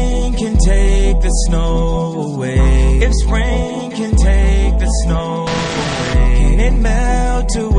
rain can take the snow away, if spring can take the snow away, can it melt away?